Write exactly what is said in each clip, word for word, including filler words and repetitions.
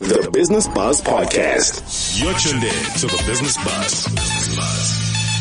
The Business Buzz Podcast. You're tuned in to the Business Buzz. Business Buzz.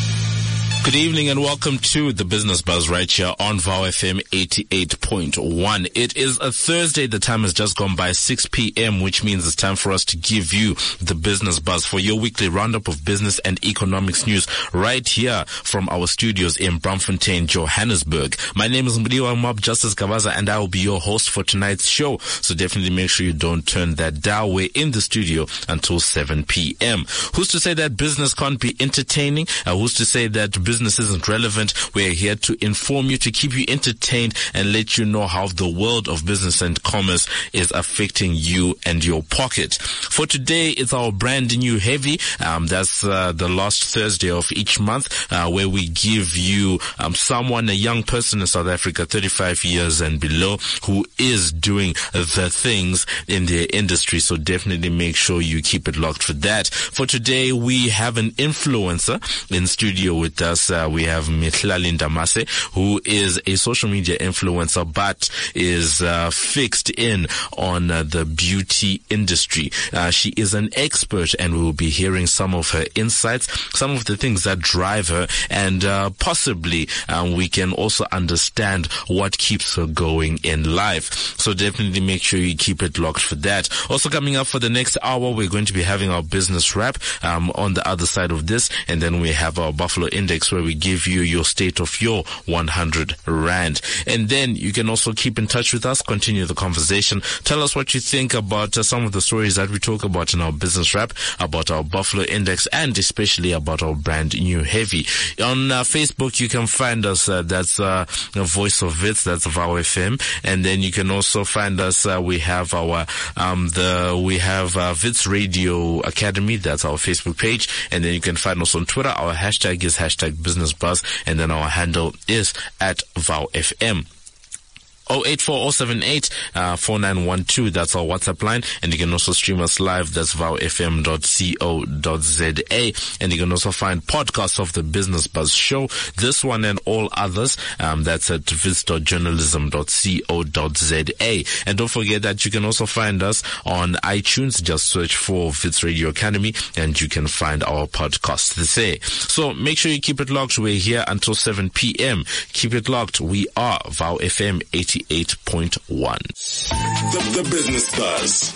Good evening and welcome to the Business Buzz right here on V O W F M eighty-eight point one. It is a Thursday. The time has just gone by six p.m., which means it's time for us to give you the Business Buzz for your weekly roundup of business and economics news right here from our studios in Braamfontein, Johannesburg. My name is Mdiwa Mob Justice Kavaza and I will be your host for tonight's show. So definitely make sure you don't turn that dial. We're in the studio until seven p.m. Who's to say that business can't be entertaining? Uh, who's to say that business isn't relevant? We're here to inform you, to keep you entertained and let you know how the world of business and commerce is affecting you and your pocket. For today, it's our brand new heavy. Um, that's uh, the last Thursday of each month, uh, where we give you um, someone, a young person in South Africa, thirty-five years and below, who is doing the things in their industry. So definitely make sure you keep it locked for that. For today, we have an influencer in studio with us. Uh, we have Mihlali Ndamase, who is a social media influencer, but is uh, fixed in on uh, the beauty industry. Uh, she is an expert, and we will be hearing some of her insights, some of the things that drive her, and uh, possibly um, we can also understand what keeps her going in life. So definitely make sure you keep it locked for that. Also coming up for the next hour, we're going to be having our business wrap um, on the other side of this, and then we have our Buffalo Index, where we give you your state of your one hundred rand. And then you can also keep in touch with us, continue the conversation. Tell us what you think about uh, some of the stories that we talk about in our business wrap, about our Buffalo Index, and especially about our brand new heavy. On uh, Facebook, you can find us. Uh, that's uh, Voice of Wits. That's V O W F M. And then you can also find us. Uh, we have our um the we have uh, Wits Radio Academy. That's our Facebook page. And then you can find us on Twitter. Our hashtag is hashtag Business Buzz, and then our handle is at V O W F M. oh eight four oh seven eight four nine one two. That's our WhatsApp line. And you can also stream us live. That's V O W F M dot co dot za. And you can also find podcasts of the Business Buzz show, this one and all others. Um, that's at wits dot journalism dot co dot za. And don't forget that you can also find us on iTunes. Just search for Wits Radio Academy and you can find our podcast there. So make sure you keep it locked. We're here until seven p.m. Keep it locked. We are V O W F M eighty-eight point one. The, the Business Buzz.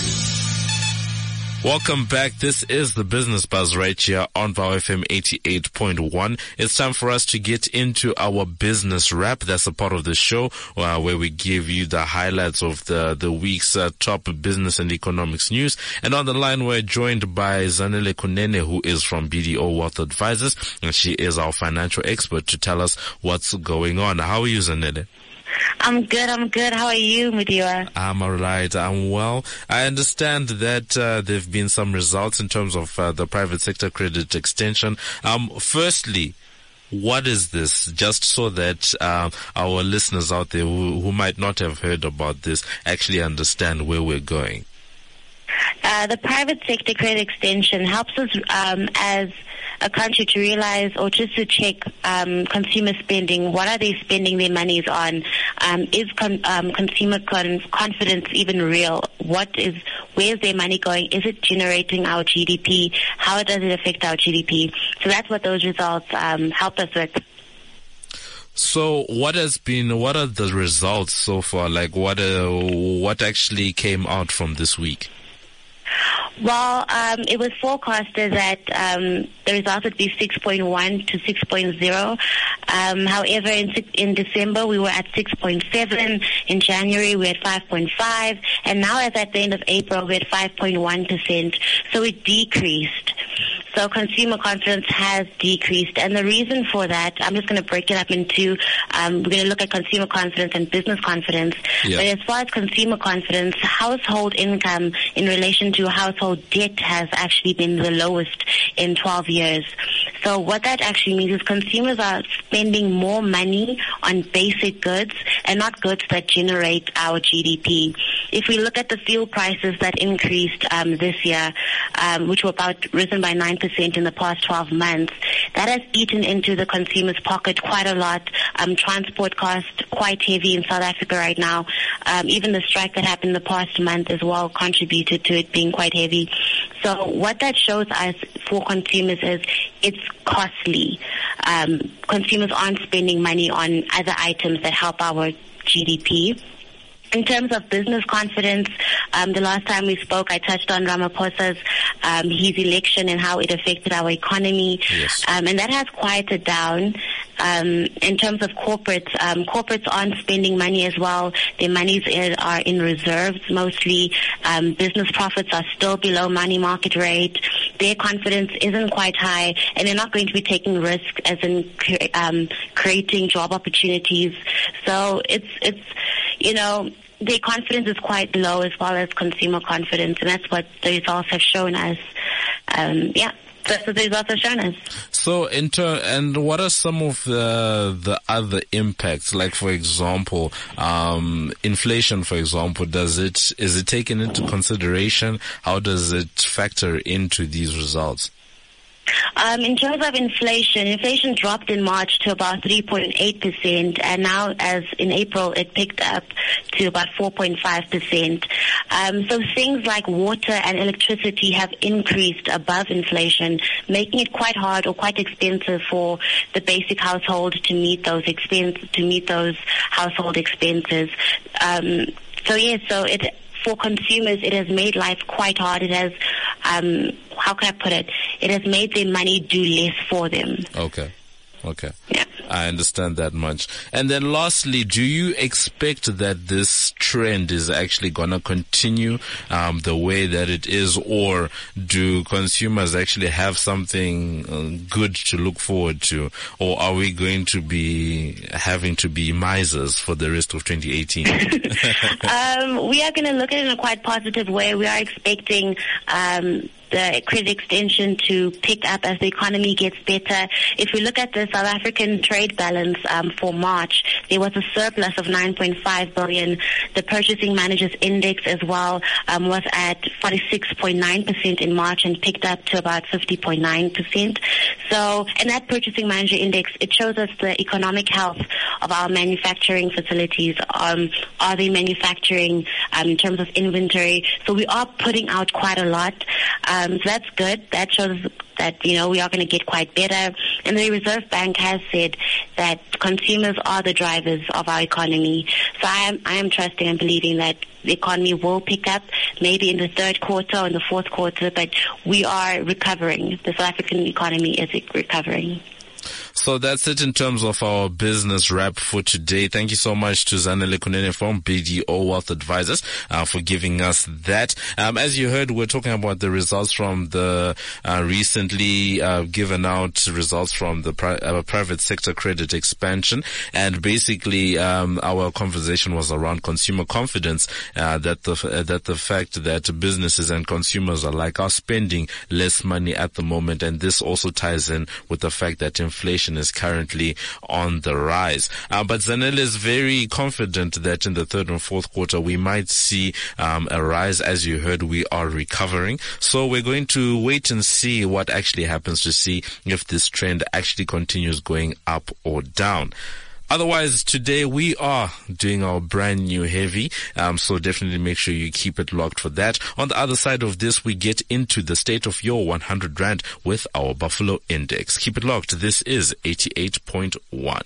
Welcome back. This is the Business Buzz right here on V O W F M eighty-eight point one. It's time for us to get into our business wrap. That's a part of the show uh, where we give you the highlights of the, the week's uh, top business and economics news. And on the line, we're joined by Zanele Kunene, who is from B D O Wealth Advisors, and she is our financial expert to tell us what's going on. How are you, Zanele? I'm good, I'm good. How are you, Mudiwa? I'm alright, I'm well. I understand that uh, there have been some results in terms of uh, the private sector credit extension. Um, firstly, what is this? Just so that uh, our listeners out there who, who might not have heard about this actually understand where we're going. Uh, the private sector credit extension helps us um, as a country to realize, or just to check um, consumer spending. What are they spending their monies on? Um, is con- um, consumer con- confidence even real? What is, where's their money going? Is it generating our G D P? How does it affect our G D P? So that's what those results um, help us with. So what has been, what are the results so far? Like what, uh, what actually came out from this week? Well, um, it was forecasted that um, the result would be six point one to six point zero. Um, however, in, in December, we were at six point seven. In January, we had five point five. And now, as at the end of April, we're at five point one percent. So it decreased. So consumer confidence has decreased. And the reason for that, I'm just going to break it up into, um, we're going to look at consumer confidence and business confidence. Yeah. But as far as consumer confidence, household income in relation to household debt has actually been the lowest in twelve years. So what that actually means is consumers are spending more money on basic goods and not goods that generate our G D P. If we look at the fuel prices that increased um, this year, um, which were about risen by nine percent in the past twelve months, that has eaten into the consumer's pocket quite a lot. Um, transport costs quite heavy in South Africa right now. Um, even the strike that happened the past month as well contributed to it being quite heavy. So what that shows us for consumers is it's costly. Um, consumers aren't spending money on other items that help our G D P. In terms of business confidence, um, the last time we spoke, I touched on Ramaphosa's um, his election and how it affected our economy, yes. um, and that has quieted down. Um, in terms of corporates, um, corporates aren't spending money as well. Their monies are in reserves mostly. Um, business profits are still below money market rate. Their confidence isn't quite high, and they're not going to be taking risk as in um, creating job opportunities. So it's it's you know. Their confidence is quite low as well as consumer confidence, and that's what the results have shown us. Um, yeah, that's what the results have shown us. So, in ter- and what are some of the the other impacts? Like, for example, um, inflation. For example, does it is it taken into consideration? How does it factor into these results? Um, in terms of inflation, inflation dropped in March to about three point eight percent, and now as in April it picked up to about four point five percent. Um, so things like water and electricity have increased above inflation, making it quite hard or quite expensive for the basic household to meet those expense to meet those household expenses. Um, so yes, yeah, so it. For consumers, it has made life quite hard. It has, um, how can I put it? It has made their money do less for them. Okay. Okay. Yeah. I understand that much. And then lastly, do you expect that this trend is actually going to continue um, the way that it is, or do consumers actually have something uh, good to look forward to, or are we going to be having to be misers for the rest of twenty eighteen? um, we are going to look at it in a quite positive way. We are expecting um, the credit extension to pick up as the economy gets better. If we look at the South African trade balance um, for March, there was a surplus of nine point five billion. The Purchasing Managers Index as well um, was at forty-six point nine percent in March and picked up to about fifty point nine percent. So, and that Purchasing Manager Index, it shows us the economic health of our manufacturing facilities. Um, are they manufacturing um, in terms of inventory? So we are putting out quite a lot. Um, so that's good. That shows that, you know, we are going to get quite better. And the Reserve Bank has said that consumers are the drivers of our economy. So I am, I am trusting and believing that the economy will pick up maybe in the third quarter or in the fourth quarter, but we are recovering. The South African economy is recovering. So that's it in terms of our business wrap for today. Thank you so much to Zanele Kunene from B D O Wealth Advisors uh, for giving us that. Um, as you heard, we're talking about the results from the uh, recently uh, given out results from the pri- uh, private sector credit expansion, and basically um, our conversation was around consumer confidence. Uh, that the uh, that the fact that businesses and consumers are like are spending less money at the moment, and this also ties in with the fact that inflation is currently on the rise. Uh, but Zanele is very confident that in the third and fourth quarter we might see um, a rise. As you heard, we are recovering. So we're going to wait and see what actually happens to see if this trend actually continues going up or down. Otherwise, today we are doing our brand new heavy, um, so definitely make sure you keep it locked for that. On the other side of this, we get into the state of your one hundred rand with our Buffalo Index. Keep it locked. This is eighty-eight point one.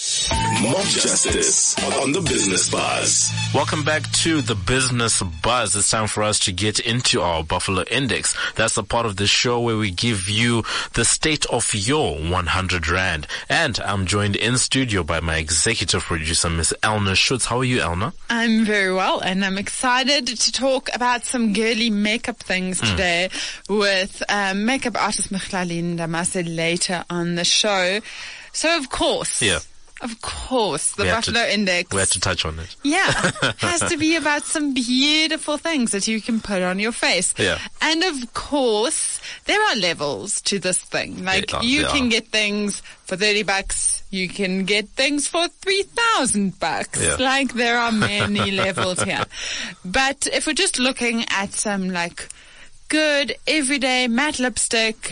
Mob Justice on the Business Buzz. Welcome back to the Business Buzz. It's time for us to get into our Buffalo Index. That's the part of the show where we give you the state of your one hundred rand. And I'm joined in studio by my executive producer, Miss Elna Schutz. How are you, Elna? I'm very well, and I'm excited to talk about some girly makeup things mm. today with um, makeup artist Mkhlalin Damase later on the show. So, of course... Yeah. Of course, the Buffalo to, Index. We had to touch on it. Yeah. Has to be about some beautiful things that you can put on your face. Yeah. And of course, there are levels to this thing. Like, are, you can are. get things for thirty bucks. You can get things for three thousand bucks. Yeah. Like, there are many levels here. But if we're just looking at some, like, good, everyday matte lipstick. Yeah.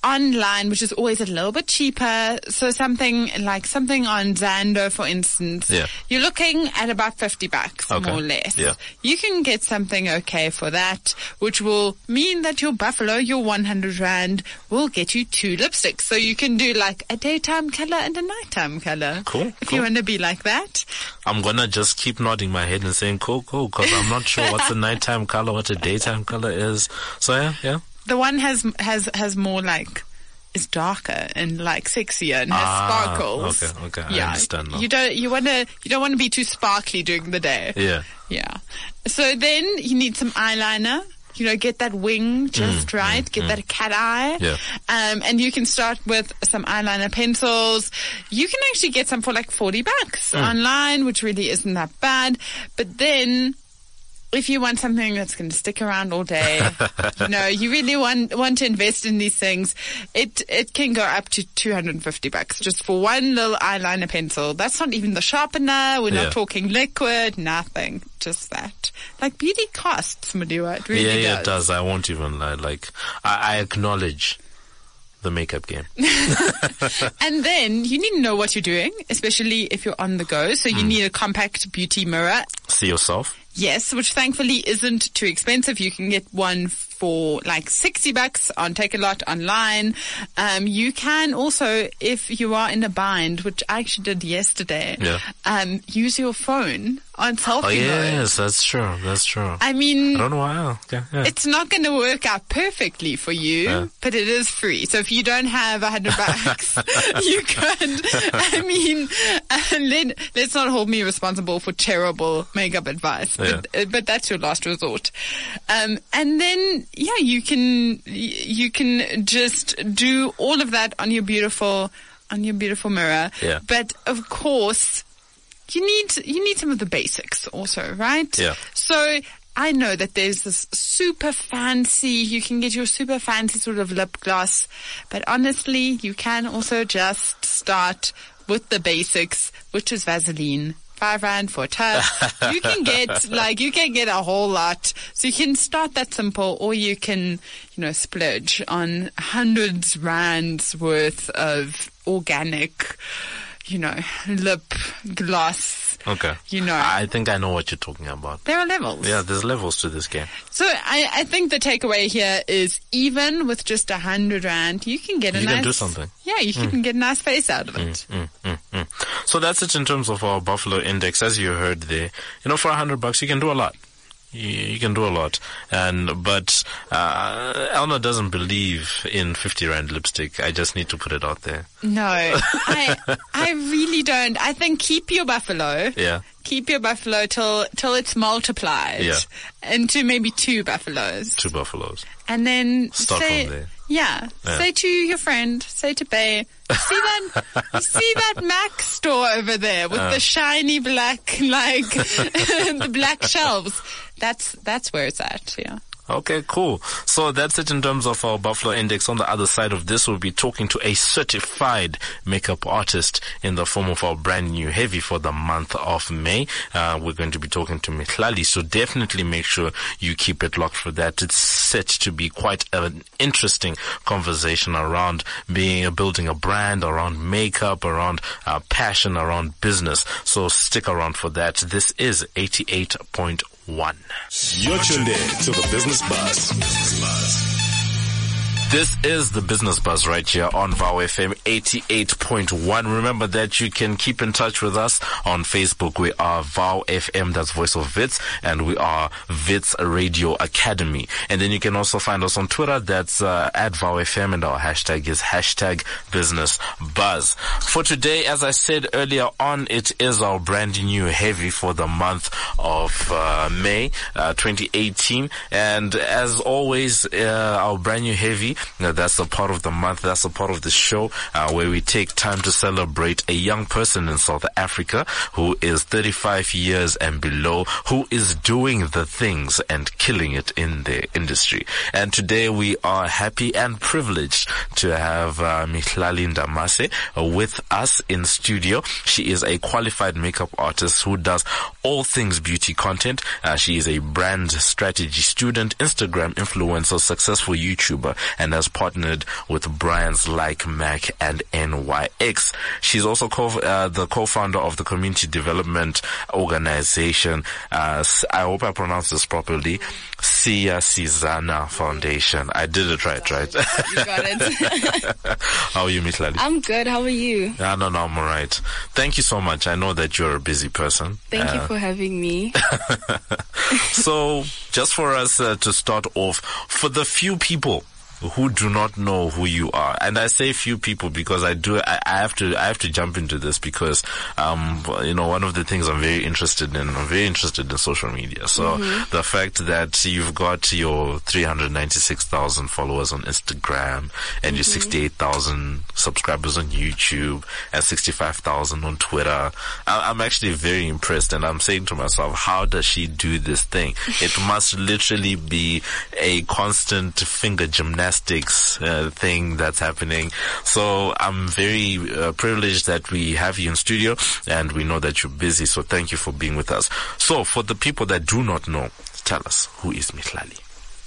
online, which is always a little bit cheaper. So something like something on Zando, for instance, yeah. you're looking at about fifty bucks, okay. more or less. Yeah. You can get something okay for that, which will mean that your Buffalo, your one hundred rand, will get you two lipsticks. So you can do like a daytime color and a nighttime color. Cool. If cool. you want to be like that. I'm going to just keep nodding my head and saying cool, cool, because I'm not sure what's a nighttime color, what a daytime color is. So yeah, yeah. The one has, has, has more like, is darker and like sexier and has ah, sparkles. Okay, okay. Yeah. I understand now. You don't, you want to, you don't want to be too sparkly during the day. Yeah. Yeah. So then you need some eyeliner. You know, get that wing just mm, right. Mm, get mm. that cat eye. Yeah. Um, and you can start with some eyeliner pencils. You can actually get some for like forty bucks mm. online, which really isn't that bad. But then, if you want something that's going to stick around all day, you know, you really want want to invest in these things, it it can go up to two hundred fifty bucks just for one little eyeliner pencil. That's not even the sharpener. We're yeah. not talking liquid, nothing. Just that. Like, beauty costs, Madua. It really yeah, does. Yeah, it does. I won't even lie. Like, I, I acknowledge the makeup game. And then you need to know what you're doing, especially if you're on the go. So you mm. need a compact beauty mirror. See yourself? Yes, which thankfully isn't too expensive. You can get one for like sixty bucks on Takealot online. Um, you can also, if you are in a bind, which I actually did yesterday, yeah. um, use your phone on selfie oh, yes, mode. Yes, that's true. That's true. I mean, I don't know why. Okay, yeah. It's not going to work out perfectly for you, yeah. but it is free. So if you don't have a hundred bucks, you can. I mean, uh, let, let's not hold me responsible for terrible makeup advice, yeah. but uh, but that's your last resort. Um, and then yeah, you can you can just do all of that on your beautiful on your beautiful mirror. Yeah. But of course, you need you need some of the basics also, right? Yeah. So I know that there's this super fancy, you can get your super fancy sort of lip gloss, but honestly, you can also just start with the basics, which is Vaseline. Five rand for a tub. You can get, like, you can get a whole lot. So you can start that simple, or you can, you know, splurge on hundreds rands worth of organic, you know, lip gloss. Okay. You know. I think I know what you're talking about. There are levels. Yeah, there's levels to this game. So I, I think the takeaway here is even with just a hundred rand, you can get a you nice... You can do something. Yeah, you mm. can get a nice face out of it. Mm, mm, mm, mm. So that's it in terms of our Buffalo Index. As you heard there, you know, for a hundred bucks, you can do a lot. You, you can do a lot. And, but, uh, Elna doesn't believe in fifty rand lipstick. I just need to put it out there. No, I, I really don't. I think keep your Buffalo. Yeah. Keep your Buffalo till, till it's multiplied. Yeah. Into maybe two Buffaloes. Two Buffaloes. And then start say, from there. Yeah, yeah. Say to your friend, say to Bay, you see that, you see that Mac store over there with uh. the shiny black, like, the black shelves. That's, that's where it's at, yeah. Okay, cool. So that's it in terms of our Buffalo Index. On the other side of this, we'll be talking to a certified makeup artist in the form of our brand new Heavy for the month of May. Uh, we're going to be talking to Mihlali, so definitely make sure you keep it locked for that. It's set to be quite an interesting conversation around being, uh, building a brand, around makeup, around uh, passion, around business. So stick around for that. This is eighty-eight point one. You're tuned in to the Business Buzz. Business Buzz. This is the Business Buzz right here on VOW F M eighty-eight point one. Remember that you can keep in touch with us on Facebook. We are VOW F M, that's Voice of Wits, and we are Wits Radio Academy. And then you can also find us on Twitter. That's uh, at VOW F M, and our hashtag is hashtag Business Buzz. For today, as I said earlier on, it is our brand new Heavy for the month of uh, May uh, twenty eighteen. And as always, uh, our brand new Heavy, Now, that's a part of the month, that's a part of the show uh, where we take time to celebrate a young person in South Africa who is thirty-five years and below, who is doing the things and killing it in the industry. And today we are happy and privileged to have uh, Mihlali Ndamase uh, with us in studio. She is a qualified makeup artist who does all things beauty content. Uh, she is a brand strategy student, Instagram influencer, successful YouTuber, and and has partnered with brands like Mac and N Y X. She's also co- uh, the co-founder of the community development organization. Uh, I hope I pronounced this properly. Siyasizana Foundation. I did it right, right? You got it. How are you, Miss Lali? I'm good. How are you? Yeah, no, no, I'm alright. Thank you so much. I know that you're a busy person. Thank uh, you for having me. So, just for us uh, to start off, for the few people who do not know who you are, and I say few people because I do, I, I have to, I have to jump into this because, um, you know, one of the things I'm very interested in, I'm very interested in social media. So mm-hmm. the fact that you've got your three hundred ninety-six thousand followers on Instagram and mm-hmm. your sixty-eight thousand subscribers on YouTube and sixty-five thousand on Twitter, I, I'm actually very impressed, and I'm saying to myself, how does she do this thing? It must literally be a constant finger gymnastics Uh, thing that's happening. So I'm very uh, privileged that we have you in studio, and we know that you're busy, so thank you for being with us. So for the people that do not know, tell us, who is Miss Lali?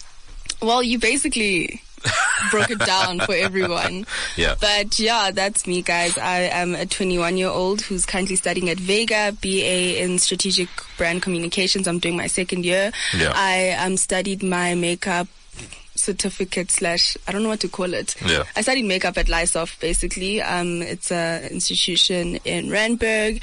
Well, you basically broke it down for everyone. Yeah. But yeah, that's me, guys. I am a twenty-one year old who's currently studying at Vega, B A in strategic brand communications. I'm doing my second year. Yeah. I um, studied my makeup certificate slash I don't know what to call it. Yeah. I studied makeup at Lysoft basically. Um, it's a institution in Randburg,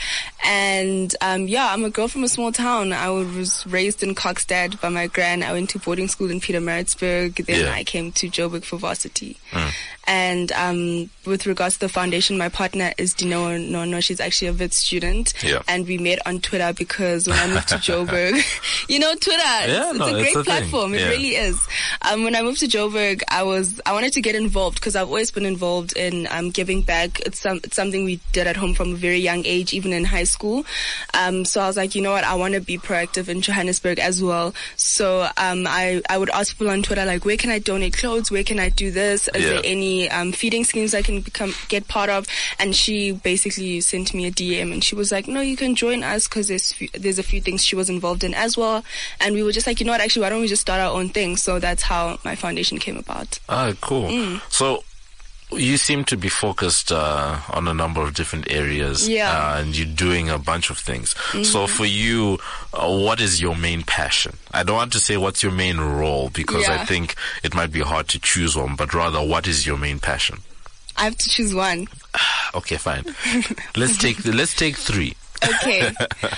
and um, yeah, I'm a girl from a small town. I was raised in Kokstad by my gran. I went to boarding school in Pietermaritzburg. Then yeah. I came to Joburg for varsity. Mm. And um, with regards to the foundation, my partner is Dino Nono. She's actually a V I T student. Yeah. And we met on Twitter because when I moved to Joburg, you know, Twitter, yeah, it's, no, it's a it's great a platform. thing. It Yeah. really is. Um, when I moved to Joburg, I was, I wanted to get involved because I've always been involved in um, giving back. It's, some, it's something we did at home from a very young age, even in high school. Um, so I was like, you know what, I want to be proactive in Johannesburg as well. So um, I, I would ask people on Twitter, like, where can I donate clothes? Where can I do this? Is Yeah. there any um, feeding schemes I can become get part of? And she basically sent me a D M and she was like, no, you can join us because there's few, there's a few things she was involved in as well. And we were just like, you know what, actually, why don't we just start our own thing? So that's how my foundation came about. Ah, cool. Mm. So you seem to be focused uh, on a number of different areas. Yeah. Uh, and you're doing a bunch of things. Mm-hmm. So for you, uh, what is your main passion? I don't want to say what's your main role because Yeah. I think it might be hard to choose one, but rather what is your main passion? I have to choose one. Okay, fine. let's take the, let's take three. Okay.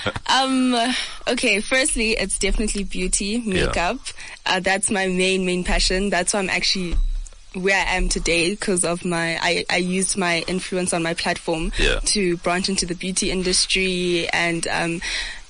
um, okay. Firstly, it's definitely beauty, makeup. Yeah. Uh, that's my main, main passion. That's why I'm actually where I am today because of my, I, I used my influence on my platform yeah. to branch into the beauty industry and, um,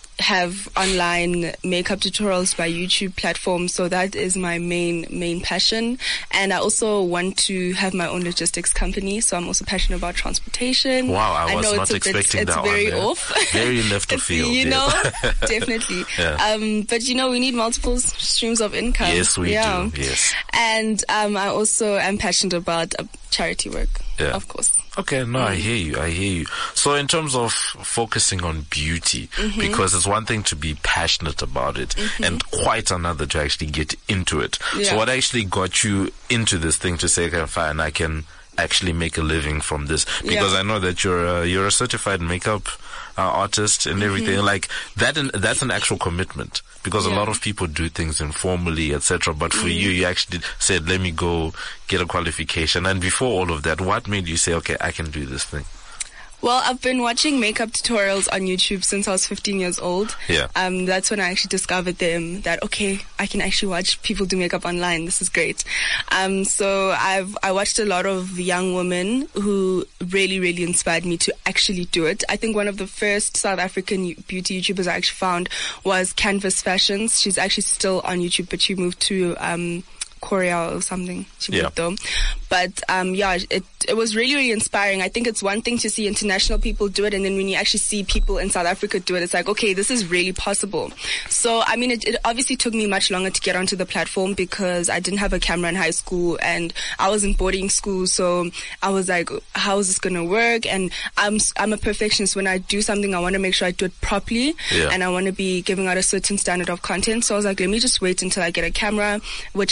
have online makeup tutorials by YouTube platform. So that is my main, main passion. And I also want to have my own logistics company. So I'm also passionate about transportation. Wow, I, I was know not it's a expecting bit, that it's very one. off. Very left of field. You yeah. know, definitely. Yeah. Um, but you know, we need multiple s- streams of income. Yes, we yeah. do. Yes. And, um, I also am passionate about uh, charity work. Yeah. Of course. Okay, no, I hear you, I hear you. So in terms of focusing on beauty, Mm-hmm. because it's one thing to be passionate about it Mm-hmm. and quite another to actually get into it. Yeah. So what actually got you into this thing to say, okay, fine, I can actually make a living from this? Because Yeah. I know that you're a, you're a certified makeup uh, artist and everything. Mm-hmm. Like that, an, that's an actual commitment. Because a Yeah. lot of people do things informally, et cetera. But for Mm-hmm. you, you actually said, let me go get a qualification. And before all of that, what made you say, okay, I can do this thing? Well, I've been watching makeup tutorials on YouTube since I was fifteen years old. Yeah. Um, that's when I actually discovered them that, okay, I can actually watch people do makeup online. This is great. Um, so I've, I watched a lot of young women who really, really inspired me to actually do it. I think one of the first South African beauty YouTubers I actually found was Canvas Fashions. She's actually still on YouTube, but she moved to, um, Korea or something. She Yeah. moved though. But um yeah, it it was really, really inspiring. I think it's one thing to see international people do it, and then when you actually see people in South Africa do it, it's like, okay, this is really possible. So I mean, it, it obviously took me much longer to get onto the platform because I didn't have a camera in high school and I was in boarding school. So I was like, how is this gonna work? And I'm I'm a perfectionist. When I do something, I want to make sure I do it properly, Yeah. and I want to be giving out a certain standard of content. So I was like, let me just wait until I get a camera, which I didn't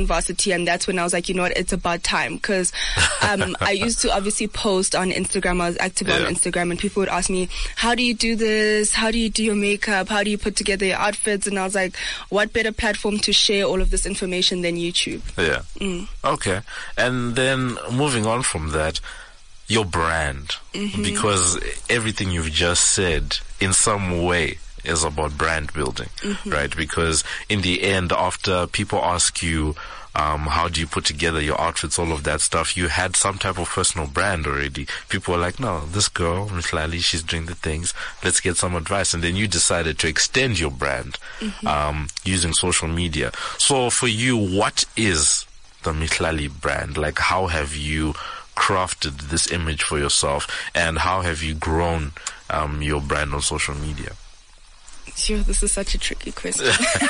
Varsity, and that's when I was like, you know what, it's about time. Because um, I used to obviously post on Instagram. I was active yeah. on Instagram, and people would ask me, how do you do this? How do you do your makeup? How do you put together your outfits? And I was like, what better platform to share all of this information than YouTube? Yeah. Mm. Okay. And then moving on from that, your brand, mm-hmm. because everything you've just said in some way is about brand building, mm-hmm. right? Because in the end, after people ask you, um, how do you put together your outfits, all of that stuff, you had some type of personal brand already. People were like, no, this girl, Mihlali, she's doing the things. Let's get some advice. And then you decided to extend your brand, mm-hmm. um, using social media. So for you, what is the Mihlali brand? Like, how have you crafted this image for yourself, and how have you grown, um, your brand on social media? Sure, this is such a tricky question.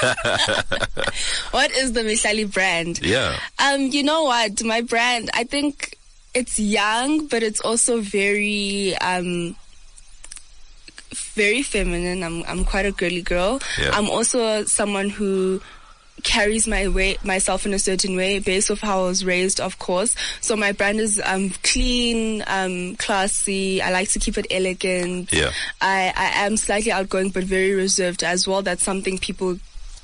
What is the Mihlali brand? Yeah. Um, you know what? My brand, I think it's young, but it's also very, um, very feminine. I'm, I'm quite a girly girl. Yeah. I'm also someone who carries my way myself in a certain way based off how I was raised, of course. So my brand is um clean, um classy. I like to keep it elegant. Yeah. I, I am slightly outgoing but very reserved as well. That's something people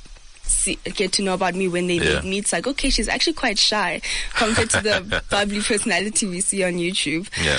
see, get to know about me when they yeah. meet me. It's like, okay, she's actually quite shy compared to the bubbly personality we see on YouTube. Yeah.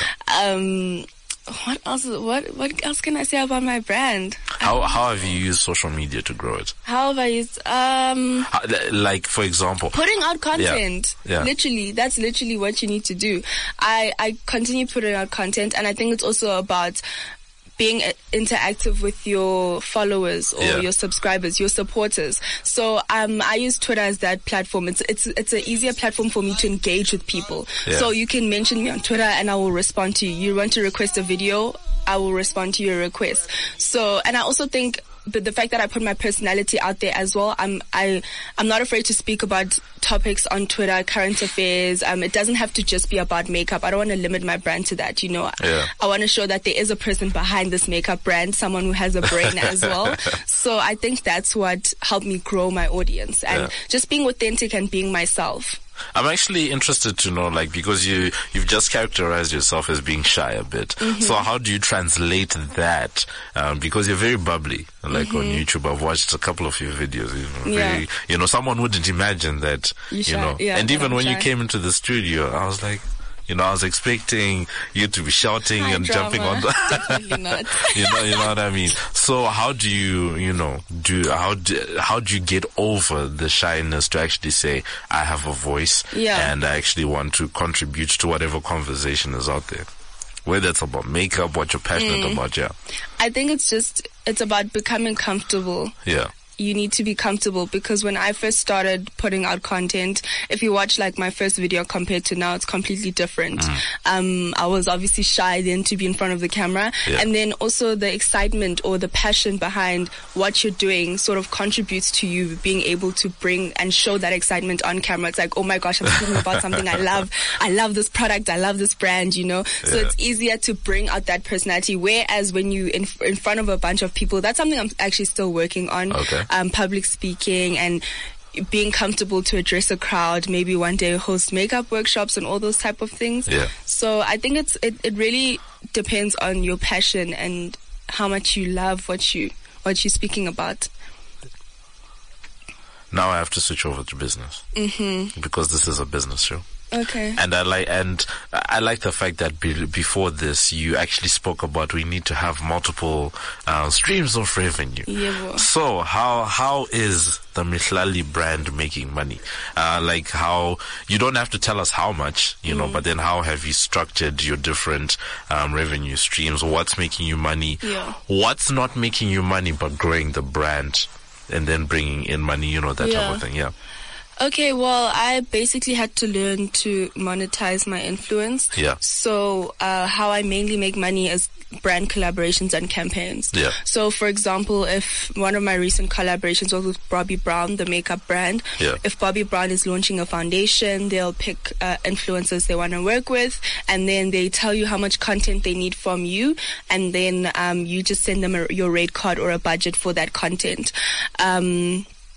Um What else? What what else can I say about my brand? How how have you used social media to grow it? How have I used? Um, how, like for example, putting out content. Yeah. Yeah. Literally, that's literally what you need to do. I I continue putting out content, and I think it's also about being interactive with your followers or yeah. your subscribers, your supporters. So um, I use Twitter as that platform. It's it's it's an easier platform for me to engage with people. Yeah. So you can mention me on Twitter and I will respond to you. You want to request a video, I will respond to your request. So, and I also think but the fact that I put my personality out there as well, I'm I I'm not afraid to speak about topics on Twitter, current affairs. Um, it doesn't have to just be about makeup. I don't want to limit my brand to that. You know, yeah. I want to show that there is a person behind this makeup brand, someone who has a brain as well. So I think that's what helped me grow my audience and yeah. just being authentic and being myself. I'm actually interested to know, like, because you, you've just characterized yourself as being shy a bit. Mm-hmm. So how do you translate that? Um, because you're very bubbly, like mm-hmm. on YouTube. I've watched a couple of your videos, you know, yeah. very, you know, someone wouldn't imagine that, you, you know, yeah, and even when shy. you came into the studio, I was like, you know, I was expecting you to be shouting High and drama. jumping on the, Definitely not. you know, you know what I mean? So how do you, you know, do, how do, how do you get over the shyness to actually say, I have a voice yeah. and I actually want to contribute to whatever conversation is out there? Whether it's about makeup, what you're passionate mm. about, yeah. I think it's just, it's about becoming comfortable. Yeah. You need to be comfortable because when I first started putting out content, if you watch like my first video compared to now, it's completely different. Mm. Um, I was obviously shy then to be in front of the camera. Yeah. And then also the excitement or the passion behind what you're doing sort of contributes to you being able to bring and show that excitement on camera. It's like, oh my gosh, I'm speaking about something I love. I love this product. I love this brand, you know? So yeah. it's easier to bring out that personality. Whereas when you in, in front of a bunch of people, that's something I'm actually still working on. Okay. Um, public speaking and being comfortable to address a crowd, maybe one day host makeup workshops and all those type of things. Yeah. So I think it's it, it really depends on your passion and how much you love what you what you're speaking about. Now I have to switch over to business mm-hmm. because this is a business show. Okay. And I like, and I like the fact that be, before this, you actually spoke about we need to have multiple uh, streams of revenue. Yeah. So how how is the Mihlali brand making money? Uh, like how you don't have to tell us how much, you know, mm. but then how have you structured your different um, revenue streams? What's making you money? Yeah. What's not making you money but growing the brand and then bringing in money? You know, that yeah. type of thing. Yeah. Okay, well, I basically had to learn to monetize my influence. Yeah. So, uh, how I mainly make money is brand collaborations and campaigns. Yeah. So, for example, if one of my recent collaborations was with Bobbi Brown, the makeup brand. Yeah. If Bobbi Brown is launching a foundation, they'll pick uh, influencers they want to work with, and then they tell you how much content they need from you, and then um, you just send them a, your rate card or a budget for that content. Um,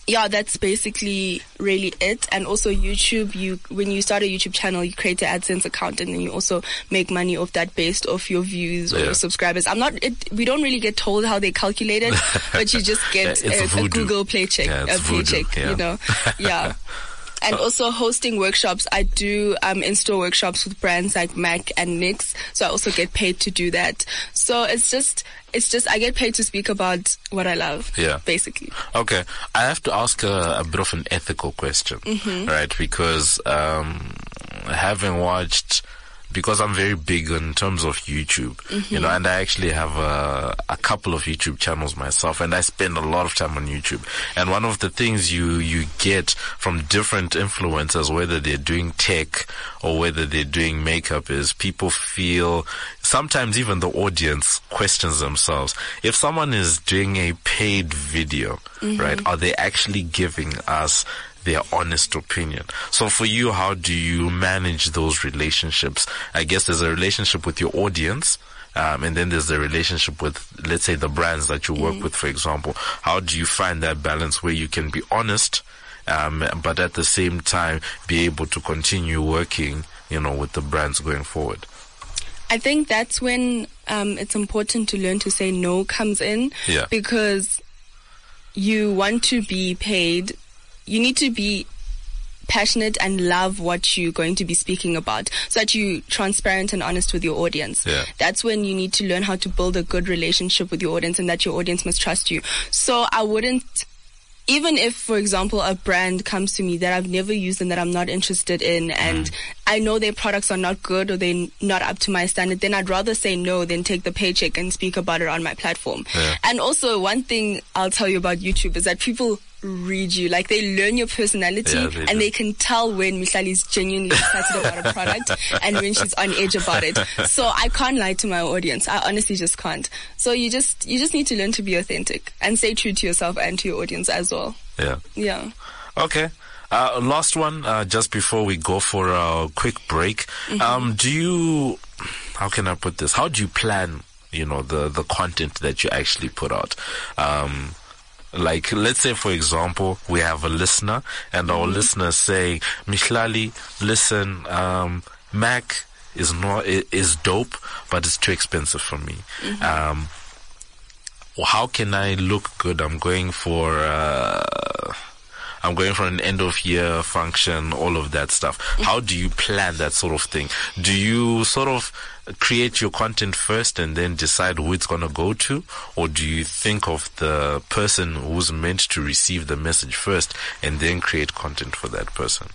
yeah, that's basically really it. And also YouTube, you when you start a YouTube channel, you create an AdSense account, and then you also make money off that based off your views or Yeah. your subscribers. I'm not, it, we don't really get told how they calculate it, but you just get Yeah, it's a, a voodoo. Google paycheck, Yeah, a it's voodoo, paycheck, yeah. you know, yeah. And also hosting workshops. I do um, in-store workshops with brands like MAC and NYX, so I also get paid to do that. So it's just, it's just I get paid to speak about what I love. Yeah. Basically. Okay, I have to ask a, a bit of an ethical question, Mm-hmm. right? Because um, having watched, because I'm very big in terms of YouTube, Mm-hmm. you know, and I actually have a, a couple of YouTube channels myself, and I spend a lot of time on YouTube. And one of the things you, you get from different influencers, whether they're doing tech or whether they're doing makeup, is people feel, sometimes even the audience questions themselves. If someone is doing a paid video, right, are they actually giving us their honest opinion? So for you, how do you manage those relationships? I guess there's a relationship with your audience, um, and then there's the relationship with, let's say, the brands that you work with, for example. How do you find that balance where you can be honest, um, but at the same time be able to continue working, you know, with the brands going forward? I think that's when um, it's important to learn to say no comes in. Yeah. Because you want to be paid. You need to be passionate and love what you're going to be speaking about, so that you're transparent and honest with your audience. Yeah. That's when you need to learn how to build a good relationship with your audience, and that your audience must trust you. So I wouldn't, even if, for example, a brand comes to me that I've never used and that I'm not interested in, and mm. I know their products are not good or they're not up to my standard, then I'd rather say no than take the paycheck and speak about it on my platform. Yeah. And also, one thing I'll tell you about YouTube is that people read you. Like, they learn your personality, Yeah, they and do. they can tell when Mihlali is genuinely excited about a product and when she's on edge about it. So I can't lie to my audience. I honestly just can't. So you just you just need to learn to be authentic and stay true to yourself and to your audience as well. Yeah. Yeah. Okay. Uh, last one, uh, just before we go for a quick break. Mm-hmm. Um, do you, how can I put this? How do you plan, you know, the, the content that you actually put out? Um, Like, let's say, for example, we have a listener, and our mm-hmm. listener saying, Mihlali, listen, um, Mac is not, is dope, but it's too expensive for me. Mm-hmm. Um, how can I look good? I'm going for, uh, I'm going for an end of year function, all of that stuff. Mm-hmm. How do you plan that sort of thing? Do you sort of create your content first and then decide who it's going to go to? Or do you think of the person who's meant to receive the message first and then create content for that person?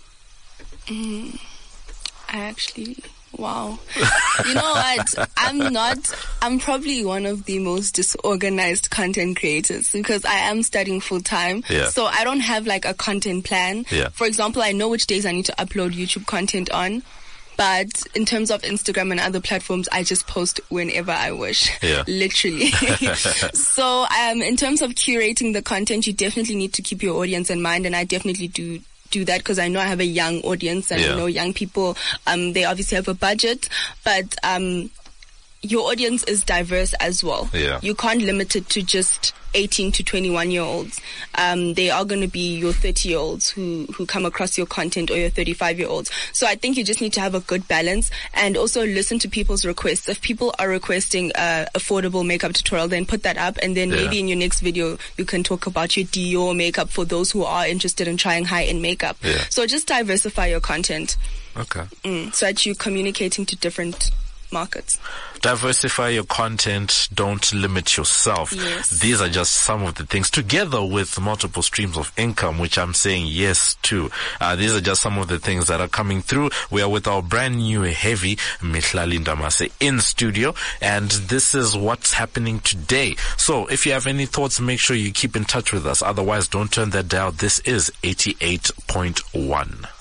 Mm, I actually, wow. You know what? I'm not, I'm probably one of the most disorganized content creators because I am studying full time. Yeah. So I don't have like a content plan. Yeah. For example, I know which days I need to upload YouTube content on. But in terms of Instagram and other platforms, I just post whenever I wish. Yeah. Literally. So um, in terms of curating the content, you definitely need to keep your audience in mind. And I definitely do do that because I know I have a young audience and Yeah. I know young people, um, they obviously have a budget. But um, your audience is diverse as well. Yeah. You can't limit it to just eighteen to twenty-one year olds. Um, they are going to be your thirty year olds who, who come across your content, or your thirty-five year olds. So I think you just need to have a good balance and also listen to people's requests. If people are requesting a affordable makeup tutorial, then put that up. And then Yeah. maybe in your next video, you can talk about your Dior makeup for those who are interested in trying high end makeup. Yeah. So just diversify your content. Okay. Mm, so that you're communicating to different markets. Diversify your content. Don't limit yourself. Yes. These are just some of the things, together with multiple streams of income, which I'm saying yes to. Uh, these are just some of the things that are coming through. We are with our brand new heavy Mihlali Ndamase in studio, and this is what's happening today. So if you have any thoughts, make sure you keep in touch with us. Otherwise, don't turn that dial. This is eighty-eight point one.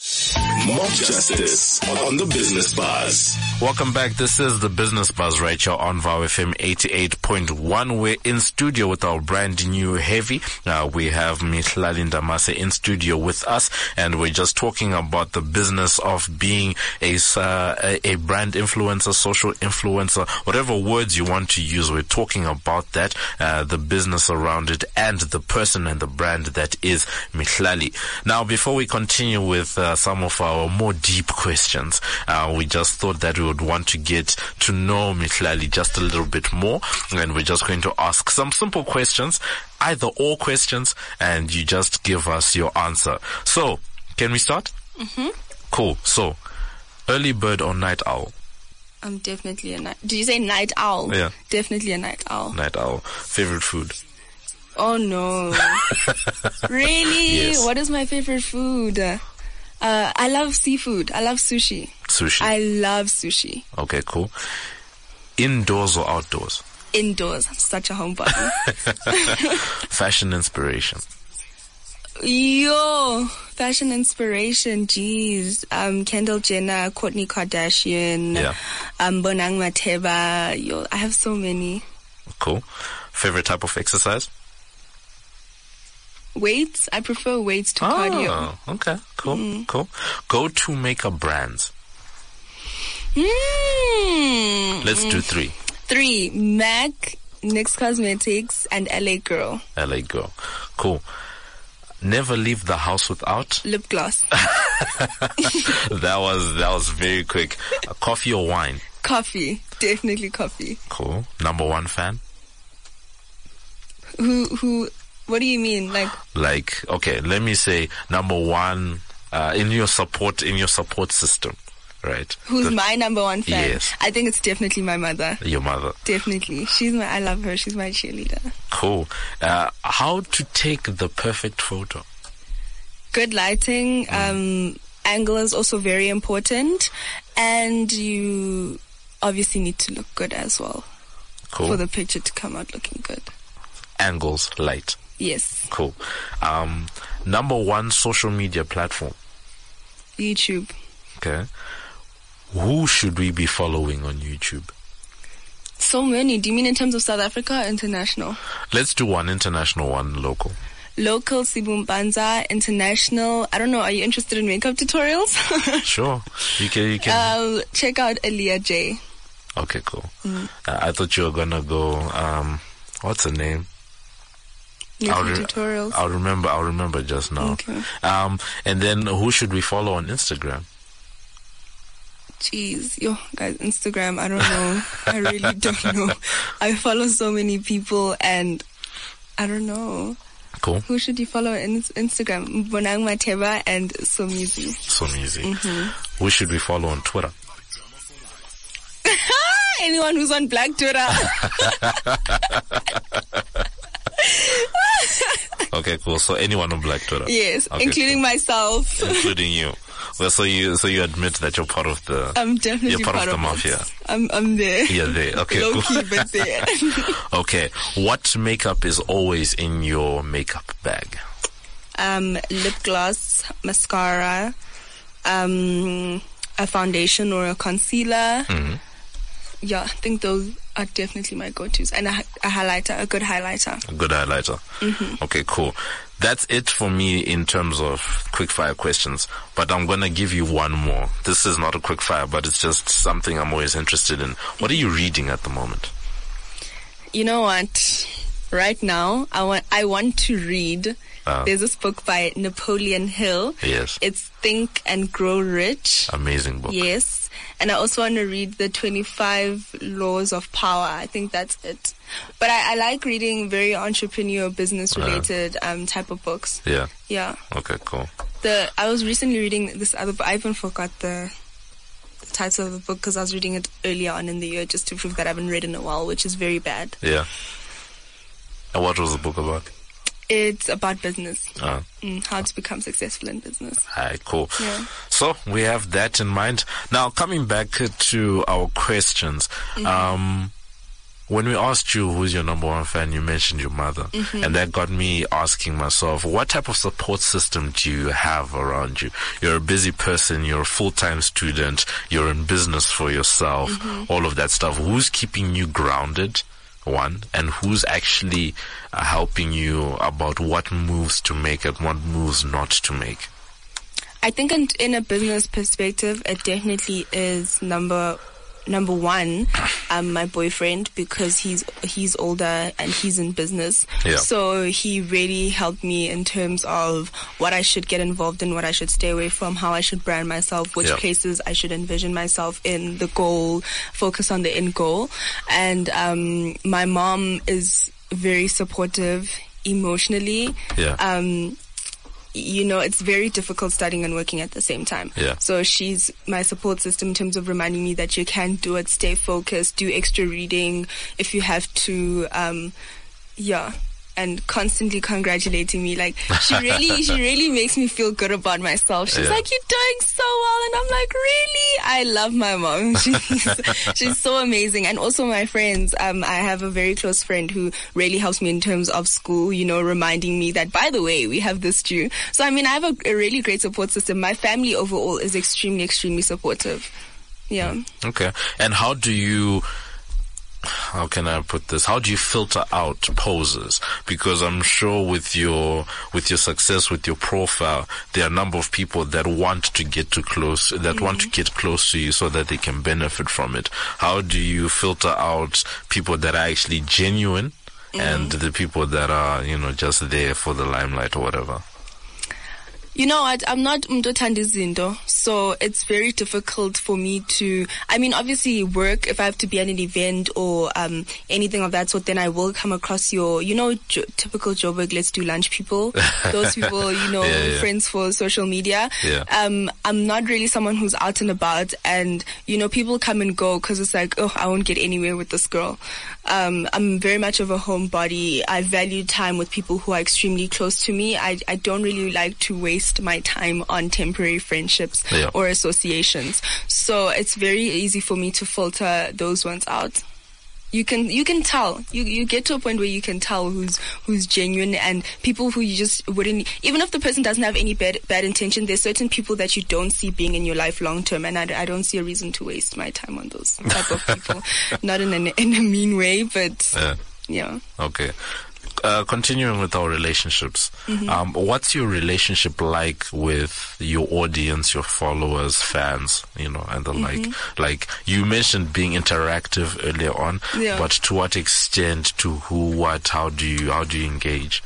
Mob Justice on the Business Buzz. Welcome back. This is the Business Buzz right here on Vow F M eighty-eight point one. We're in studio with our brand new heavy. Uh, we have Mihlali Ndamase in studio with us, and we're just talking about the business of being a, uh, a, a brand influencer, social influencer, whatever words you want to use. We're talking about that, uh, the business around it, and the person and the brand that is Mihlali. Now, before we continue with uh, some of our more deep questions, uh, we just thought that we would want to get to know Mihlali just a little bit more, and we're just going to ask some simple questions, either or questions, and you just give us your answer. So, can we start? Mm-hmm. Cool. So, early bird or night owl? I'm definitely a night. Did you say night owl? Yeah. Definitely a night owl. Night owl. Favorite food? Oh no. Really? Yes. What is my favorite food? Uh, I love seafood. I love sushi. Sushi. I love sushi. Okay, cool. Indoors or outdoors? Indoors. I'm such a homebody. Fashion inspiration? Yo, fashion inspiration. Jeez. Um, Kendall Jenner, Kourtney Kardashian. Yeah. Um, Bonang Mateba. Yo, I have so many. Cool. Favorite type of exercise? Weights. I prefer weights to cardio. Oh, okay. Cool. Mm. Cool. Go-to makeup brands? Mm. Let's do three. Three. MAC, NYX Cosmetics, and L A Girl. L A Girl. Cool. Never leave the house without? Lip gloss. that was that was very quick. Uh, coffee or wine? Coffee. Definitely coffee. Cool. Number one fan? Who, who, what do you mean? Like, Like, okay, let me say number one, uh, in your support, in your support system, right? who's The- my number one fan? Yes. I think it's definitely my mother. Your mother. Definitely. She's my, I love her. She's my cheerleader. Cool. Uh, how to take the perfect photo? Good lighting, um, angle is also very important. And you obviously need to look good as well. Cool. For the picture to come out looking good. Angles, light. Yes. Cool. Um, number one social media platform. YouTube. Okay. Who should we be following on YouTube? So many. Do you mean in terms of South Africa or international? Let's do one international, one local. Local, Sibum Banza. International, I don't know, are you interested in makeup tutorials? Sure. You can, you can. uh, check out Aaliyah J. Okay, cool. Mm. Uh, I thought you were gonna go, um, what's her name? I'll, Makeup re- tutorials. I'll remember, I'll remember just now. Okay. Um, and then who should we follow on Instagram? Jeez, yo, guys, Instagram, I don't know. I really don't know. I follow so many people and I don't know. Cool. Who should you follow on Instagram? Bonang Mateba and Somizi. So easy. Mm-hmm. Who should we follow on Twitter? Anyone who's on Black Twitter. Okay, cool. So anyone on Black Twitter? Yes, Okay, including cool. myself. Including you. Well, so you, so you admit that you're part of the, I'm definitely you're part, part of the it. mafia. I'm, I'm there. You're there. Okay, Low cool. key, but there. Okay. What makeup is always in your makeup bag? um, lip gloss, mascara, um, a foundation or a concealer. Mm-hmm. Yeah, I think those are definitely my go-tos. And a, a highlighter, a good highlighter. A good highlighter. Mm-hmm. Okay, cool. That's it for me in terms of quick fire questions, but I'm going to give you one more. This is not a quick fire, but it's just something I'm always interested in. What are you reading at the moment? You know what? Right now, I want I want to read. Uh, There's this book by Napoleon Hill. Yes. It's Think and Grow Rich. Amazing book. Yes. And I also want to read the twenty-five Laws of Power. I think that's it. But I, I like reading very entrepreneur, business related um, type of books. Yeah. Yeah. Okay, cool. The I was recently reading this other book. I even forgot the, the title of the book because I was reading it earlier on in the year just to prove that I haven't read in a while, which is very bad. Yeah. And what was the book about? It's about business. Uh, Mm, how to become successful in business. Alright, cool. Yeah. So we have that in mind. Now, coming back to our questions, Mm-hmm. um, when we asked you who's your number one fan, you mentioned your mother. Mm-hmm. And that got me asking myself, what type of support system do you have around you? You're a busy person, you're a full-time student, you're in business for yourself, mm-hmm. all of that stuff. Who's keeping you grounded, one, and who's actually uh, helping you about what moves to make and what moves not to make? I think in, in a business perspective, it definitely is number Number one, um, my boyfriend, because he's he's older and he's in business. Yeah. So he really helped me in terms of what I should get involved in, what I should stay away from, how I should brand myself, which yeah. places I should envision myself in, the goal, focus on the end goal. And um, my mom is very supportive emotionally. Yeah. Um, you know, it's very difficult studying and working at the same time. Yeah. So she's my support system in terms of reminding me that you can do it, stay focused, do extra reading if you have to. Um, yeah. And constantly congratulating me. Like, she really, she really makes me feel good about myself. She's yeah. like, you're doing so well. And I'm like, really? I love my mom. She's, she's so amazing. And also my friends. Um, I have a very close friend who really helps me in terms of school, you know, reminding me that, by the way, we have this due. So, I mean, I have a, a really great support system. My family overall is extremely, extremely supportive. Yeah. Okay. And how do you... How can I put this? How do you filter out poses? Because I'm sure with your with your success, with your profile, there are a number of people that want to get too close, that mm-hmm. want to get close to you so that they can benefit from it. How do you filter out people that are actually genuine mm-hmm. and the people that are, you know, just there for the limelight or whatever? You know what? I'm not umntu othanda izinto, so it's very difficult for me to. I mean, obviously, work. If I have to be at an event or um, anything of that sort, then I will come across your, you know, jo- typical Joburg, let's do lunch people. Those people, you know, yeah, yeah. friends for social media. Yeah. Um, I'm not really someone who's out and about, and you know, people come and go because it's like, oh, I won't get anywhere with this girl. Um, I'm very much of a homebody. I value time with people who are extremely close to me. I I don't really like to waste my time on temporary friendships yeah. or associations. So it's very easy for me to filter those ones out. You can you can tell. You you get to a point where you can tell who's who's genuine and people who you just wouldn't, even if the person doesn't have any bad bad intention, there's certain people that you don't see being in your life long term, and I, I don't see a reason to waste my time on those type of people. Not in a in a mean way, but yeah. yeah. Okay. Uh, continuing with our relationships, mm-hmm. um, what's your relationship like with your audience, your followers, fans, you know, and the mm-hmm. like? Like you mentioned being interactive earlier on, yeah. but to what extent, to who, what, how do you, how do you engage?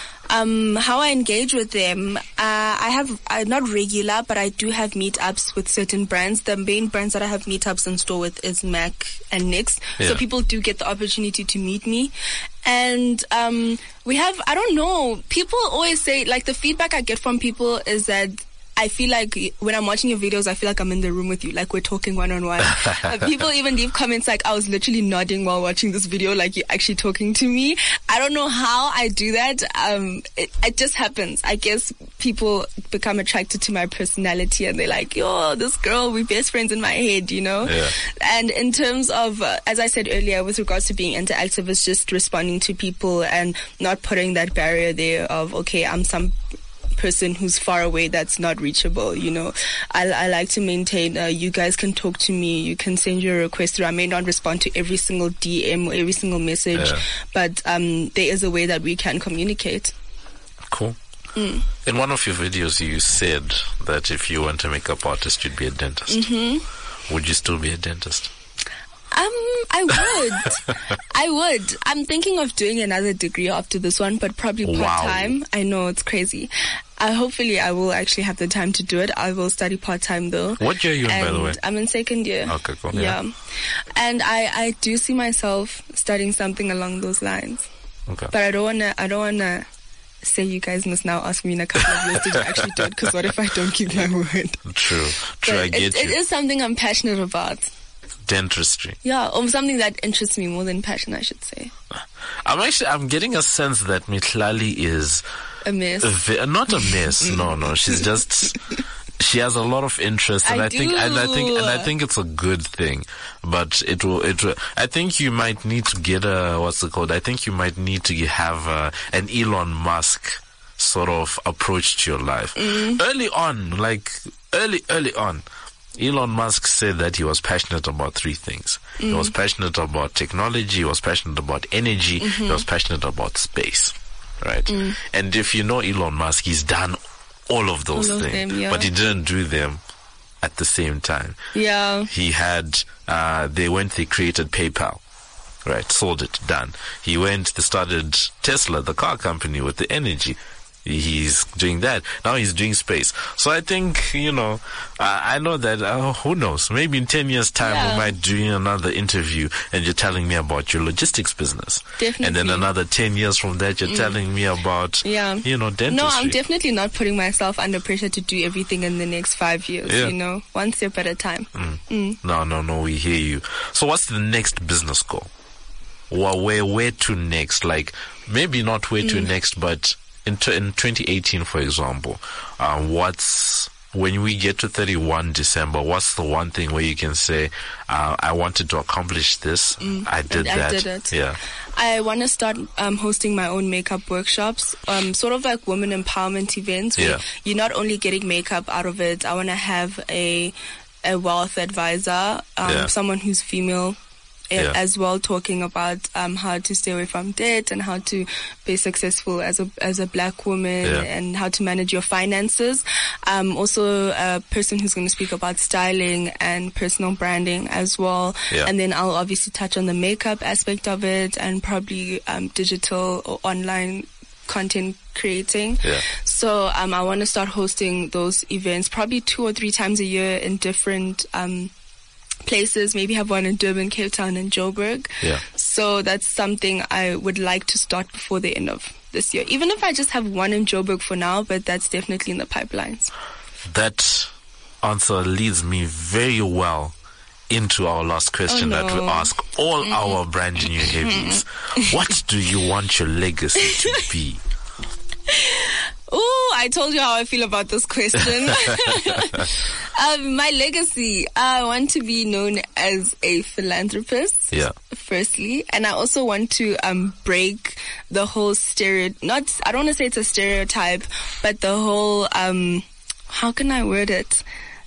Um, how I engage with them, uh, I have, uh, not regular, but I do have meetups with certain brands. The main brands that I have meetups in store with is Mac and NYX. Yeah. So people do get the opportunity to meet me. And, um, we have, I don't know, people always say, like, the feedback I get from people is that I feel like when I'm watching your videos, I feel like I'm in the room with you, like we're talking one-on-one. uh, people even leave comments like, I was literally nodding while watching this video, like you're actually talking to me. I don't know how I do that. Um, it, it just happens. I guess people become attracted to my personality and they're like, yo, this girl, we're best friends in my head, you know? Yeah. And in terms of, uh, as I said earlier, with regards to being interactive, it's just responding to people and not putting that barrier there of, okay, I'm some person who's far away that's not reachable, you know. I, I like to maintain, uh, you guys can talk to me, you can send your request through. I may not respond to every single D M or every single message, yeah. but um, there is a way that we can communicate. Cool. Mm. In one of your videos, you said that if you weren't a makeup artist, you'd be a dentist. Mm-hmm. Would you still be a dentist? Um, I would. I would. I'm thinking of doing another degree after this one, but probably part-time. Wow. I know, it's crazy. Uh, hopefully I will actually have the time to do it. I will study part-time though. What year are you in, and by the way? I'm in second year. Okay, cool. Yeah. yeah. And I, I do see myself studying something along those lines. Okay. But I don't wanna, I don't wanna say you guys must now ask me in a couple of years to actually do it, because what if I don't keep my word? True. True, but I get it, you. It is something I'm passionate about. Dentistry. Yeah, or something that interests me more than passion, I should say. I'm actually, I'm getting a sense that Mitlali is a mess. A vi- not a mess. No, no. She's just She has a lot of interest, and I, I think, and I think, and I think it's a good thing. But it will, it will. I think you might need to get a what's it called? I think you might need to have a, an Elon Musk sort of approach to your life. Mm. Early on, like early, early on, Elon Musk said that he was passionate about three things. Mm. He was passionate about technology. He was passionate about energy. Mm-hmm. He was passionate about space. Right? Mm. And if you know Elon Musk, he's done all of those all things, of them, yeah. but he didn't do them at the same time. Yeah. He had, uh, they went, they created PayPal, right? Sold it, done. He went, they started Tesla, the car company with the energy. He's doing that. Now he's doing space. So I think, you know, uh, I know that, uh, who knows, maybe in ten years time yeah. we might do another interview and you're telling me about your logistics business. Definitely. And then another ten years from that you're mm. telling me about, yeah. you know, dentistry. No, I'm definitely not putting myself under pressure to do everything in the next five years, yeah. you know, one step at a time. Mm. Mm. No, no, no, we hear you. So what's the next business goal? Well, where, where to next? Like, maybe not where mm. to next, but In, t- in twenty eighteen, for example, uh, what's, when we get to thirty-first December, what's the one thing where you can say, uh, I wanted to accomplish this, mm, I did I that. did it. Yeah. I want to start um, hosting my own makeup workshops, um, sort of like women empowerment events where yeah. you're not only getting makeup out of it. I want to have a a wealth advisor, um, yeah. someone who's female, Yeah. as well, talking about um, how to stay away from debt and how to be successful as a as a black woman yeah. and how to manage your finances. Um, also, a person who's going to speak about styling and personal branding as well. Yeah. And then I'll obviously touch on the makeup aspect of it and probably um, digital or online content creating. Yeah. So um, I want to start hosting those events probably two or three times a year in different um places, maybe have one in Durban, Cape Town, and Joburg. Yeah. So that's something I would like to start before the end of this year. Even if I just have one in Joburg for now, but that's definitely in the pipelines. That answer leads me very well into our last question oh, no. that we ask all mm. our brand new heavies. What do you want your legacy to be? Oh, I told you how I feel about this question. um, my legacy, I want to be known as a philanthropist. Yeah. Firstly, and I also want to um break the whole stereo. Not, I don't want to say it's a stereotype, but the whole um, how can I word it?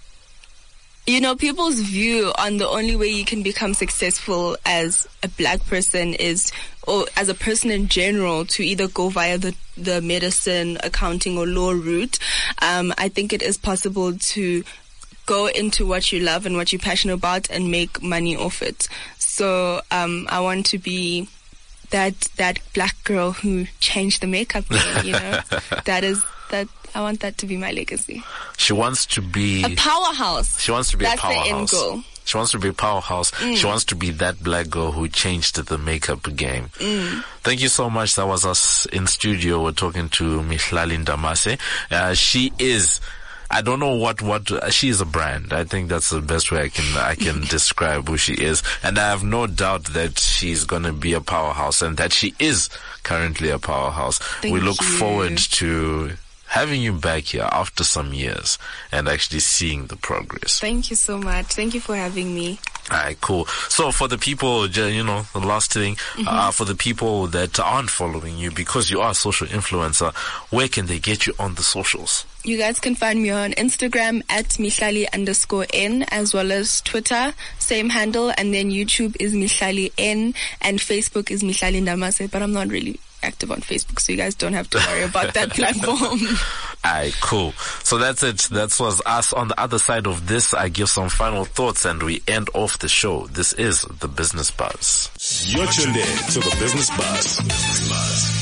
You know, people's view on the only way you can become successful as a black person is, or as a person in general, to either go via the, the medicine, accounting, or law route. Um, I think it is possible to go into what you love and what you're passionate about and make money off it. So, um, I want to be that, that black girl who changed the makeup game, you know? that is, that, I want that to be my legacy. She wants to be a powerhouse. She wants to be That's a powerhouse. That's the end goal. She wants to be a powerhouse. Mm. She wants to be that black girl who changed the makeup game. Mm. Thank you so much. That was us in studio. We're talking to Mihlali Ndamase. Uh, she is, I don't know what, what, uh, she is a brand. I think that's the best way I can, I can describe who she is. And I have no doubt that she's going to be a powerhouse and that she is currently a powerhouse. Thank we look you. forward to having you back here after some years and actually seeing the progress. Thank you so much. Thank you for having me. All right, cool. So for the people, you know, the last thing, mm-hmm. uh, for the people that aren't following you because you are a social influencer, where can they get you on the socials? You guys can find me on Instagram at Mihlali underscore N, as well as Twitter, same handle, and then YouTube is Mihlali N, and Facebook is Mihlali Ndamase, but I'm not really active on Facebook, so you guys don't have to worry about that platform. Alright, cool. So that's it. That was us. On the other side of this, I give some final thoughts and we end off the show. This is The Business Buzz. You're tuned in to The Business Buzz. Business Buzz.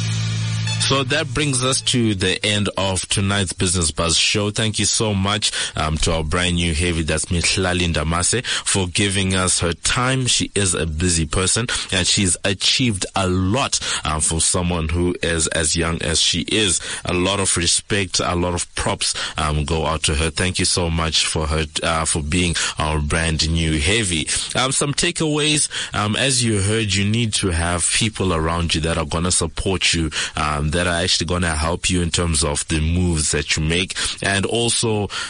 So that brings us to the end of tonight's Business Buzz show. Thank you so much um, to our brand new heavy, that's Mihlali Ndamase, for giving us her time. She is a busy person and she's achieved a lot um, for someone who is as young as she is. A lot of respect, a lot of props um, go out to her. Thank you so much for her uh, for being our brand new heavy. Um, some takeaways. Um, as you heard, you need to have people around you that are going to support you, um, that are actually going to help you in terms of the moves that you make, and also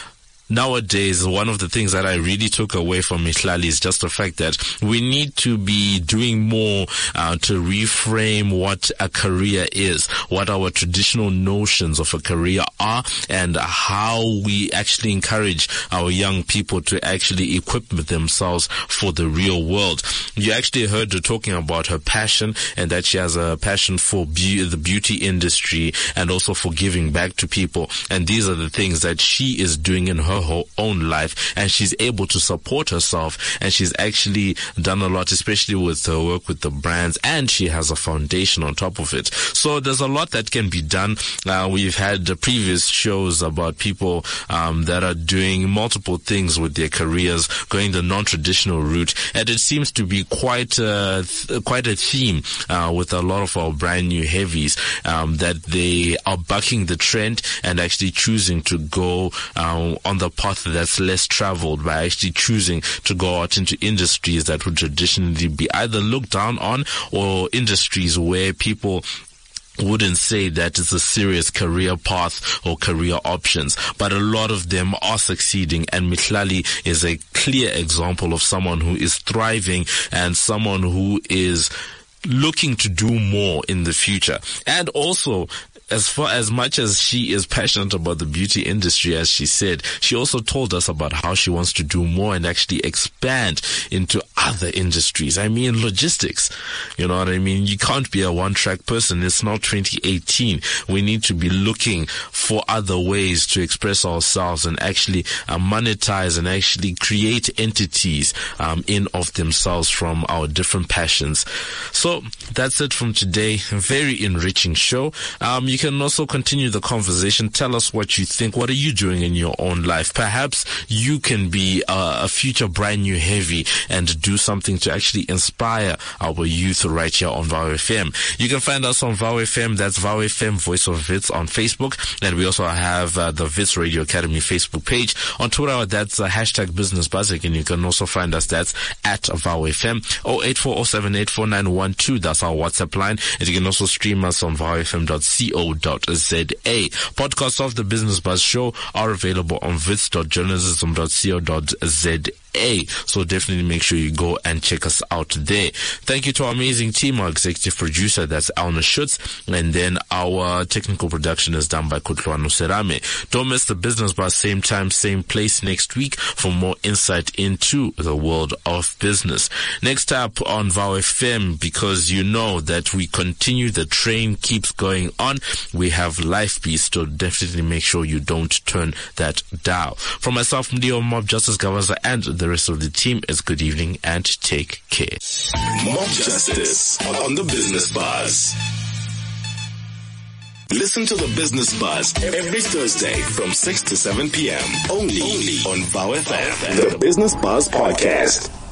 nowadays, one of the things that I really took away from Mihlali is just the fact that we need to be doing more uh, to reframe what a career is, what our traditional notions of a career are, and how we actually encourage our young people to actually equip themselves for the real world. You actually heard her talking about her passion, and that she has a passion for be- the beauty industry and also for giving back to people. And these are the things that she is doing in her whole own life, and she's able to support herself, and she's actually done a lot, especially with her work with the brands, and she has a foundation on top of it. So there's a lot that can be done. Uh, we've had uh, previous shows about people um, that are doing multiple things with their careers, going the non-traditional route, and it seems to be quite uh, th- quite a theme uh, with a lot of our brand new heavies, um, that they are bucking the trend and actually choosing to go um, on the path that's less traveled, by actually choosing to go out into industries that would traditionally be either looked down on, or industries where people wouldn't say that it's a serious career path or career options, but a lot of them are succeeding, and Mihlali is a clear example of someone who is thriving and someone who is looking to do more in the future. And also, as far as much as she is passionate about the beauty industry, as she said, she also told us about how she wants to do more and actually expand into other industries. I mean, logistics. You know what I mean? You can't be a one-track person. It's not twenty eighteen. We need to be looking for other ways to express ourselves and actually uh, monetize and actually create entities um, in of themselves from our different passions. So that's it from today. A very enriching show. Um, You can also continue the conversation. Tell us what you think. What are you doing in your own life? Perhaps you can be a, a future brand new heavy and do something to actually inspire our youth right here on Vow F M. You can find us on Vow F M. That's Vow F M, Voice of Wits on Facebook. And we also have uh, the Wits Radio Academy Facebook page. On Twitter, that's uh, hashtag Business Buzz. And you can also find us, that's at Vow F M. oh eight four oh seven eight four nine one two. That's our WhatsApp line. And you can also stream us on vow f m dot co dot z a. Podcasts of the Business Buzz Show are available on wits dot journalism dot co dot z a. So definitely make sure you go and check us out there. Thank you to our amazing team, our executive producer, that's Alna Schutz, and then our technical production is done by Kutluano Serame. Don't miss the Business Buzz, same time, same place next week for more insight into the world of business. Next up on Vow F M, because you know that we continue, the train keeps going on, we have Life Beats, so definitely make sure you don't turn that dial. From myself, Mdio Mob, Justice Gavaza, and the rest of the team, is good evening and take care. Mob Justice on the Business Buzz. Listen to the Business Buzz every Thursday from six to seven p.m. only, only on Vow F M, the Business Buzz Podcast.